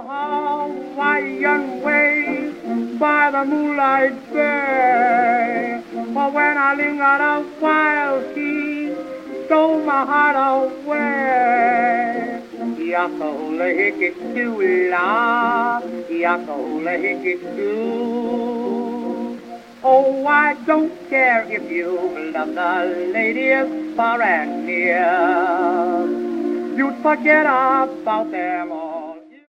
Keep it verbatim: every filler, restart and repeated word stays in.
Hawaiian way by the moonlight bay. For when I lingered a while, she stole my heart away. Yakahola hiki la, yakahola hiki Oh, I don't care if you love the lady far and near. You'd forget about them all.